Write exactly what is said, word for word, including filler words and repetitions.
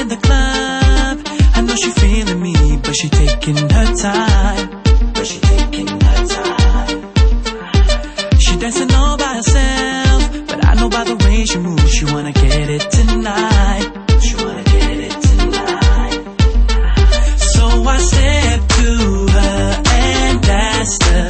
in the club. I know she feeling me, but she taking her time. But she taking her time. She dancing all by herself, but I know by the way she moves, she wanna get it tonight. She wanna get it tonight. So I stepped to her and asked her,